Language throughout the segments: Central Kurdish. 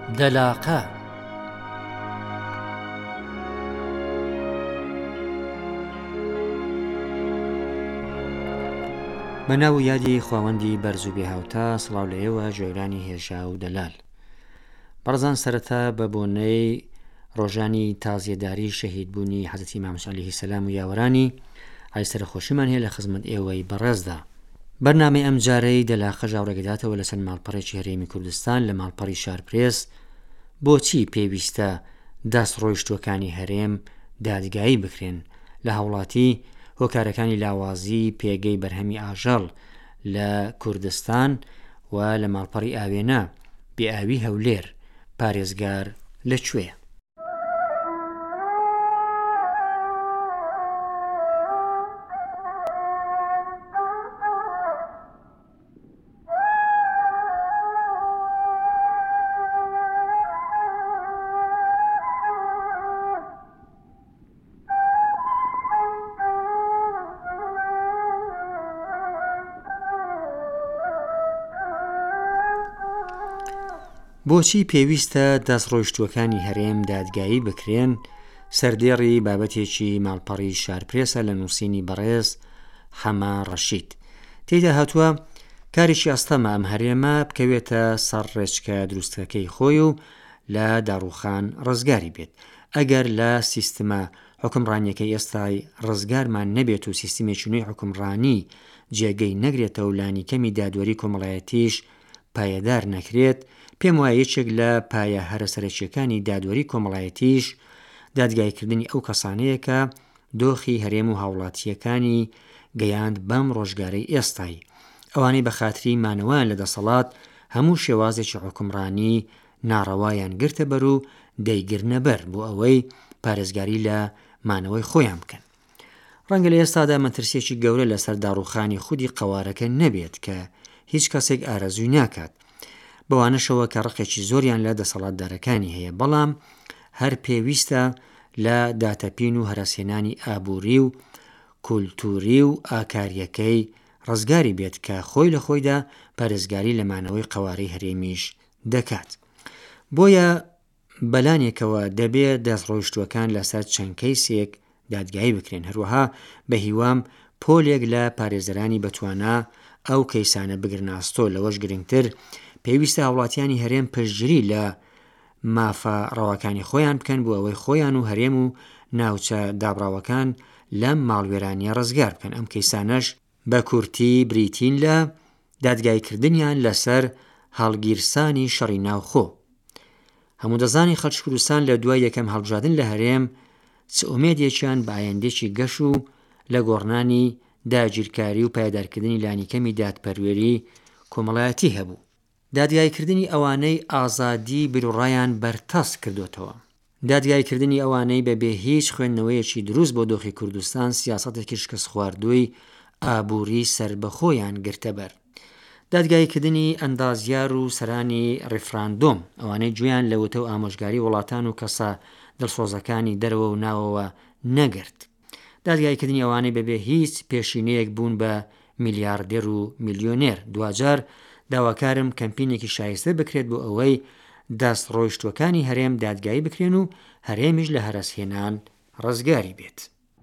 دەلاقە بەناو یادی خواوەندی بەرز و بێهاوتا سڵاو لە ئێوە جۆرانی هێژا و دەلال. بەڕزان سەرەتا بە بۆنەی ڕۆژانی تازیەداری شەهیدبوونی حەزرەتی ئیمام موسا عەلەیهی سەلام و یاوەرانی ئای سەرخۆشیمان هەیە لە خزمەت ئێوەی بەڕێزدا. بەرنامەی ئەم جارەی دەلاقە ژاوڕێگەداتەوە لەسەر ماڵپەڕێکی هەرێمی کوردستان لە ماڵپەڕی شارپرێس بۆچی پێویستە دەستڕۆیشتووەکانی هەرێم دادگایی بکرێن لە هەوڵاتی هۆکارەکانی لاوازی پێگەی بەرهەمی ئاژەڵ لە کوردستان و لە ماڵپەڕی ئاوێنە بێئاوی هەولێر پارێزگار لەکوێیە؟ بۆچی پێویستە دەستڕۆیشتووەکانی هەرێم دادگایی بکرێن سەردێڕی بابەتێکی ماڵپەڕی شارپرێسە لە نووسینی بەڕێز حەما ڕەشید. تێیدا هاتووە کارێکی ئەستەمە ئەم هەرێمە بکەوێتە سەر ڕێچکە دروستەکەی خۆی و لە داڕوخان ڕزگاری بێت. ئەگەر لە سیستمە حکمڕانیەکەی ئێستای ڕزگارمان نەبێت و سیستمێکی نوێی حکمڕانی جێگەی نەگرێتەوە و لانی کەمی دادوەری کۆمەڵایەتیش پایەدار نەکرێت، پێم وایە یەکێک لە پایە هەرەسەرەکیەکانی دادوەری کۆمەڵایەتیش دادگایکردنی ئەو کەسانەیە کە دۆخی هەرێم و هاوڵاتیەکانی گەیاند بەم ڕۆژگارەی ئێستایی، ئەوانەی بە خاتری مانەوەیان لە دەسەڵات هەموو شێوازێکی حکمڕانی ناڕەوایان گرتە بەر و دەیگرنە بەر بۆ ئەوەی پارێزگاری لە مانەوەی خۆیان بکەن. ڕەنگە لە ئێستادا مەترسیێکی گەورە لەسەر داڕوخانی خودی قەوارەکە نەبێت کە هیچ کەسێک ئارەزووی ناکات، بەوانەشەوە کە ڕقێکی زۆریان لە دەسەڵاتدارەکانی هەیە، بەڵام هەر پێویستە لە داتەپین و هەراسێنانی ئابووری و کولتوری و ئاکاریەکەی ڕزگاری بێت کە خۆی لە خۆیدا پارێزگاری لە مانەوەی قەوارەی هەرێمیش دەکات. بۆیە بەلانێکەوە دەبێت دەستڕۆیشتووەکان لەسەر چەند کەیسێک دادگایی بکرێن، هەروەها بە هیوام پۆلێک لە پارێزەرانی بەتوانە ئەو کەیسانە بگرناستۆ. لەوەش گرنگتر پێویستە هاوڵاتیانی هەرێم پشتگیری لە مافە ڕەواکانی خۆیان بکەن بۆ ئەوەی خۆیان و هەرێم و ناوچە دابراوەکان لەم ماڵوێرانیە ڕزگار بکەن. ئەم کەیسانەش بە کورتی بریتین لە دادگایکردنیان لەسەر هەڵگیرسانی شەڕی ناوخۆ. هەموو دەزانی خەڵکی کوردستان لە دوای یەکەم هەڵبژاردن لە هەرێم چ ئومێدێکیان بە ئایندێکی گەش و لە گۆڕنانی داگیرکاری و پایدارکردنی لانیکەمی دادپەروێری کۆمەڵایەتی هەبوو. دادگایکردنی ئەوانەی ئازادی بیرڕایان بەرتەس کردوتەوە، دادگایکردنی ئەوانەی بەبێ هیچ خوێندنەوەیەکی دروست بۆ دۆخی کوردستان سیاسەتێکی شکست خواردووی ئابووری سربەخۆیان گرتە بەر، دادگایکردنی ئەندازیار و سەرانی ڕێفراندۆم، ئەوانەی گوێیان لەوتە و ئامۆژگاری وڵاتان و کەسە دڵسۆزەکانی دەرەوە و ناوەوە نەگرت، دادگایکردنی ئەوانەی بەبێ هیچ پێشینەیەک بوون بە میلیاردێر و میلیۆنێر. دوجار داواکارم کەمپینێکی شایستە بکرێت بۆ ئەوەی دەستڕۆیشتووەکانی هەرێم دادگایی بکرێن و هەرێمیش لە هەراسهێنان ڕزگاری بێت.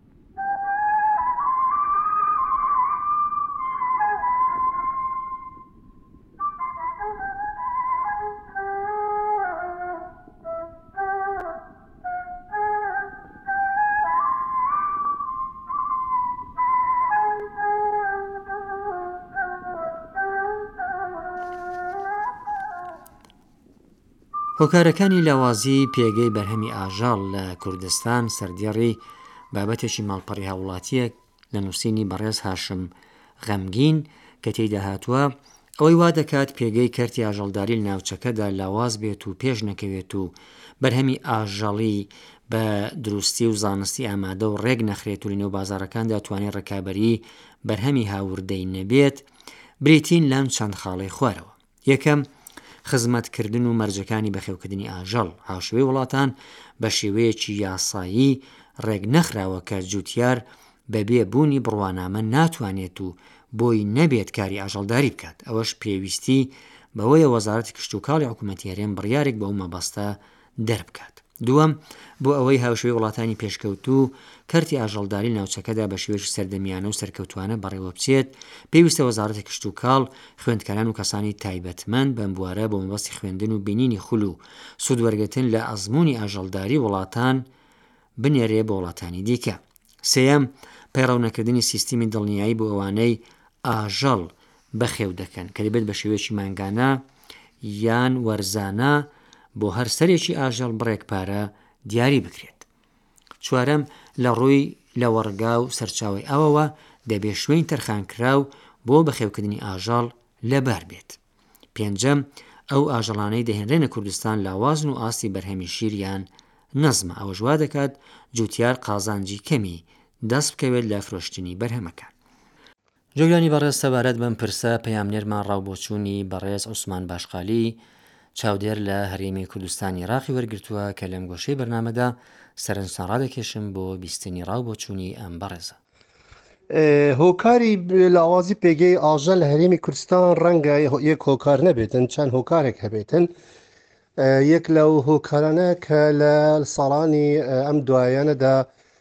هۆکارەکانی لاوازی پێگەی بەرهەمی ئاژەڵ لە کوردستان سەردێڕی بابەتێکی ماڵپەڕی هاوڵاتیە لە نووسینی بەڕێز هاشم غەمگین کە تێیدا هاتووە ئەوەی وا دەکات پێگەی کەرتی ئاژەڵداری لە ناوچەکەدا لاواز بێت و پێش نەکەوێت و بەرهەمی ئاژەڵی بە دروستی و زانستی ئامادە و ڕێک نەخرێت و لە نێو بازارەکاندا توانێت ڕێکابەری بەرهەمی هاوردەی نەبێت، بریتین لەم چەند خاڵەی خوارەوە. یەکەم، خزمەتکردن و مەرجەکانی بەخێوکردنی ئاژەڵ. هاوشێوەی وڵاتان بە شێوەیەکی یاسایی ڕێک نەخراوە کە جوتیار بەبێ بوونی بڕوانامە ناتوانێت و بۆی نەبێت کاری ئاژەڵداری بکات. ئەوەش پێویستی بەوەیە وەزارەتی کشتوکاڵی حکوومەتی هەرێم بڕیارێک بە ئەو مەبەستە دەربکات. دووەم، بۆ ئەوەی هاوشێوەی وڵاتانی پێشکەوتوو کەرتی ئاژەڵداری ناوچەکەدا بە شێوەیەکی سەردەمیانە و سەرکەوتوانە بەڕێوە بچێت، پێویستە وەزارەتی کشتوکاڵ خوێندکاران و کەسانی تایبەتمەند بەم بوارە بۆ مەبەستی خوێندن و بینینی خول و سوودوەرگرتن لە ئەزموونی ئاژەڵداری وڵاتان بنێرێ بە وڵاتانی دیکە. سێەم، پەیڕەونەکردنی سیستمی دڵنیایی بۆ ئەوانەی ئاژەڵ بەخێو دەکەن کە دەبێت بە شێوەیەکی مانگانە یان وەرزانە بۆ هەر سەرێکی ئاژەڵ بڕێکپارە دیاری بکرێت. چوارەم، لە ڕووی لە وەڕگا و سەرچاوی ئەوەوە دەبێت شوێن تەرخانکراو بۆ بەخێوکردنی ئاژەڵ لەبار بێت. پێنجەم، ئەو ئاژەڵانەی دەهێنرێنە کوردستان لاوازن و ئاستی بەرهەمی شیریان نەزمە، ئەوە ژوا دەکات جوتیار قازانجی کەمی دەست بکەوێت لە فرۆشتنی بەرهەمەکان. جۆگرانی بەڕێز سەبارەت بەم پرسە پەیامنێرمان ڕاوبۆچوونی بەڕێز عوسمان باشقالی چاودێر لە هەرێمی کوردستانی عێراقی وەرگرتووە کە لەم گۆشەی بەرنامەدا سەرنجتان ڕادەکێشم بۆ بیستنی ڕاوبۆچوونی ئەم بەڕێزە. هۆکاری لاوازی پێگەی ئاژەڵ لە هەرێمی کوردستان ڕەنگە یەک هۆکار نەبێتن، چەند هۆکارێک هەبێتن. یەک لەو هۆکارانە کە لە ساڵانی ئەم دوایانەدا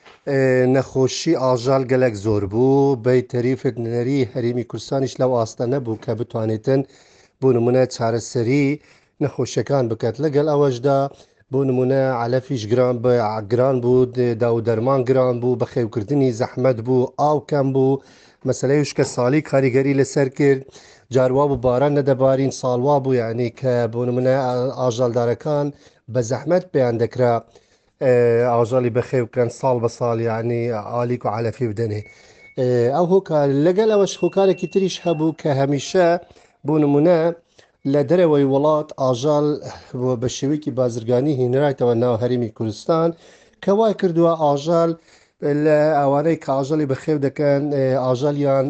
نەخۆشی ئاژەڵ گەلێک زۆر بوو، بەیتەری ڤێتنەری هەرێمی کوردستانیش لەو ئاستە نەبوو کە بتوانێتن بۆ نمونە چارەسەری نەخۆشیەکان بکات. لەگەڵ ئەوەشدا بۆ نمونە علەفیش گران بوو، دا و دەرمان گران بوو، بەخێوکردنی زەحمەت بوو، ئاو کەم بوو، مەسەلەی وشکە ساڵی کاریگەری لەسەر کرد، جاروا بوو باران نەدەبارین، ساڵوا بوو، یعنی کە بۆ نمونە ئاژەڵدارەکان بە زەحمەت پێیان دەکرا ئاژەڵی بەخێوکەن ساڵ بە ساڵ، یعنی ئالیک و علەفی بدەنێ. ئەو هۆکار لەگەڵ ئەوەش هۆکارێکی تریش هەبوو کە هەمیشە بۆ نمونە لە دەرەوەی وڵات ئاژەڵ بە شێوەیەکی بازرگانی هێنرایەوە ناو هەرێمی کوردستان کە وای کردووە ئاژەڵ لە ئەوانەی کە ئاژەڵی بەخێو دەکەن ئاژەڵیان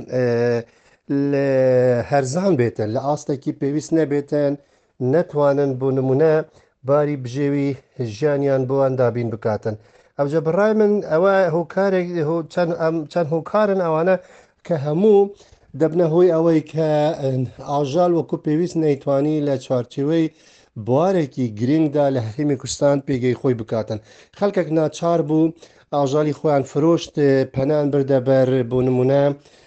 هەرزان بێتن، لە ئاستێکی پێویست نەبێتن، نەتوانن بۆ نمونە باری بژێوی ژیانیان بۆیان دابین بکاتن. ئەوجە بڕای من ئەوە هۆکارێک چەند هۆکارن ئەوانە کە هەموو دەبنە هۆی ئەوەی کە ئاژەڵ وەکو پێویست نەیتوانی لە چوارچێوەی بوارێکی گرنگدا لە هەرێمی کوردستان پێگەی خۆی بکاتن. خەڵکێک ناچار بوو ئاژەڵی خۆیان فرۆشت، پەنان بردە بەر بۆ نمونە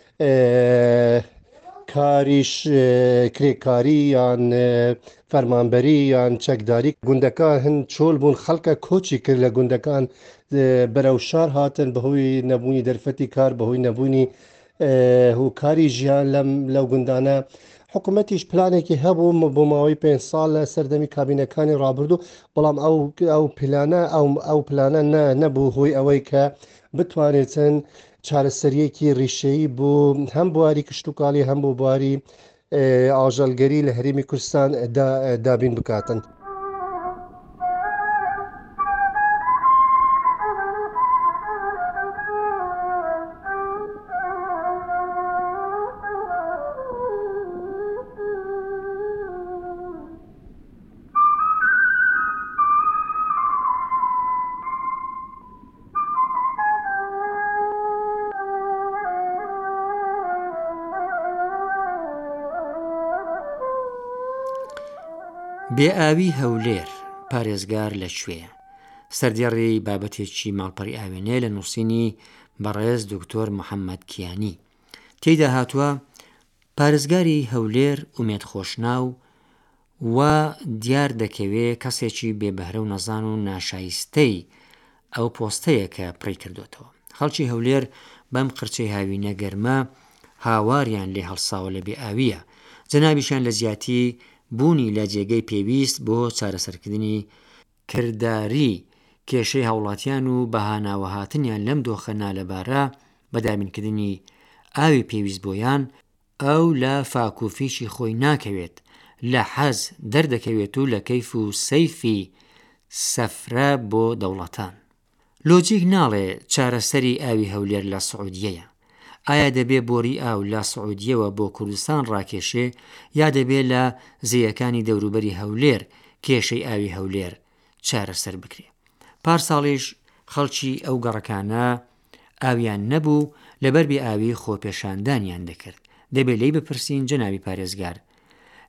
کاریش کرێکاری یان فەرمانبەری یان چەکداری. گوندەکان هەن چۆل بوون، خەڵکە کۆچی کرد لە گوندەکان بەرەو شار هاتن بەهۆی نەبوونی دەرفەتی کار، بەهۆی نەبوونی هۆکاری ژیان لەو گوندانە. حکوومەتیش پلانێکی هەبوو بۆ ماوەی 5 ساڵ لە سەردەمی کابینەکانی ڕابردوو، بەڵام ئەو پلانە نەبوو هۆی ئەوەی کە بتوانێتن چارەسەریەکی ڕیشەیی بوو هەم بواری کشتوکاڵی هەم بۆ بواری ئاژەڵگەری لە هەرێمی کوردستان دابین بکاتن. بێئاوی هەولێر پارێزگار لەکوێیە؟ سەردێڕی بابەتێکی ماڵپەڕی ئاوێنەیە لە نووسینی بەڕێز دکتۆر محەممەد کیانی. تێیدا هاتووە پارێزگاری هەولێر ئومێد خۆشناو و دیار دەکەوێت کەسێکی بێبەهرە و نەزان و ناشایستەی ئەو پۆستەیە کە پڕی کردوێتەوە. خەڵکی هەولێر بەم قرچەی هاوینە گەرمە هاواریان لێ هەڵساوە لە بێئاویە، جەنابیشان لە زیاتی بوونی لە جێگەی پێویست بۆ چارەسەرکردنی کردداری کێشەی هاوڵاتیان و بەهاناوە هاتنیان لەم دۆخە نالەبارە بەدابینکردنی ئاوی پێویست بۆیان ئەو لە فاکوفیشی خۆی ناکەوێت، لە حەز دەردەکەوێت و لە کەیف و سەیفی سەفرە بۆ دەوڵەتان. لۆجیک ناڵێ چارەسەری ئاوی هەولێر لە سعودیەیە. ئایا دەبێ بۆری ئاو لە سعودیەوە بۆ کوردستان ڕاکێشێ یا دەبێت لە زیەکانی دەوروبەری هەولێر کێشەی ئاوی هەولێر چارەسەر بکرێ؟ پارساڵیش خەڵکی ئەو گەڕەکانە ئاویان نەبوو لەبەر بێ ئاوی خۆپێشاندانیان دەکرد. دەبێت لێی بپرسین جەنابی پارێزگار،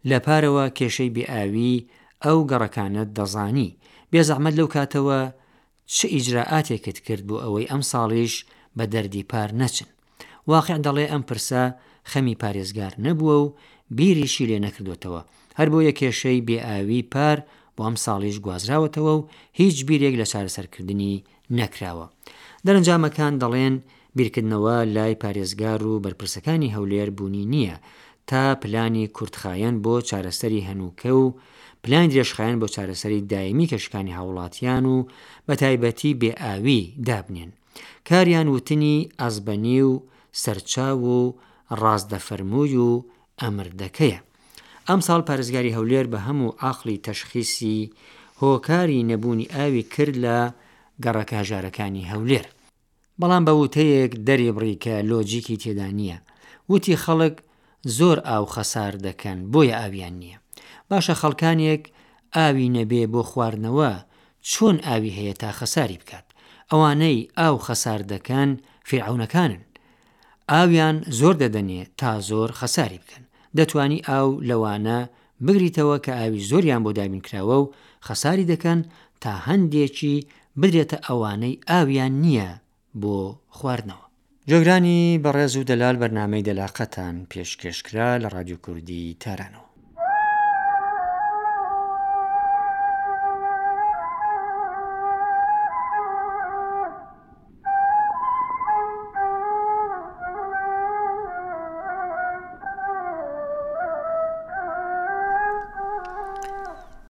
لە پارەوە کێشەی بێئاوی ئەو گەڕەکانت دەزانی. بێزەحمەت لەو کاتەوە چه ئیجراعاتێکت کرد بۆ ئەوەی ئەم ساڵیش بە دەردی پار نەچن. واقع دەڵێ ئەم پرسە خەمی پارێزگار نەبووە و بیریشی لێ نەکردوێتەوە، هەر بۆ یە کێشەی بێئاوی پار بۆ ئەم ساڵیش گوازراوەتەوە و هیچ بیرێک لە چارەسەرکردنی نەکراوە. دەرەنجامەکان دەڵێن بیرکردنەوە لای پارێزگار و بەرپرسەکانی هەولێر بوونی نییە تا پلانی کورتخایەن بۆ چارەسەری هەنووکە و پلان درێژخایەن بۆ چارەسەری دایمی کەشکانی هاوڵاتیان و بە تایبەتی بێئاوی دابنێن. کاریان وتنی ئەزبەنی و سەرچاو و ڕاستدەفەرمووی و ئەمردەکەیە. ئەم ساڵ پارێزگاری هەولێر بە هەموو عاقلی تەشخیصی هۆکاری نەبوونی ئاوی کرد لە گەڕەکە هەژارەکانی هەولێر. بەڵام بە وتەیەک دەری بڕیکە لۆجیکی تێدا نییە. وتی خەڵک زۆر ئاو خەسار دەکەن بۆیە ئاویان نییە. باشە خەڵکانێک ئاوی نەبێ بۆ خواردنەوە چۆن ئاوی هەیە تا خەساری بکات؟ ئەوانەی ئاو خەسار دەکەن فیرعونەکانن. ئاویان زۆر دەدەنێ تا زۆر خەساری بکەن. دەتوانی ئاو لەوانە بگریتەوە کە ئاوی زۆریان بۆ دابین کراوە و خەساری دەکەن تا هەندێکی بدرێتە ئەوانەی ئاویان نییە بۆ خواردنەوە. جۆگرانی بەڕێز و دەلال بەرنامەی دەلاقەتان پێشکەشکرا لە رادیۆ کوردی تارانەوە.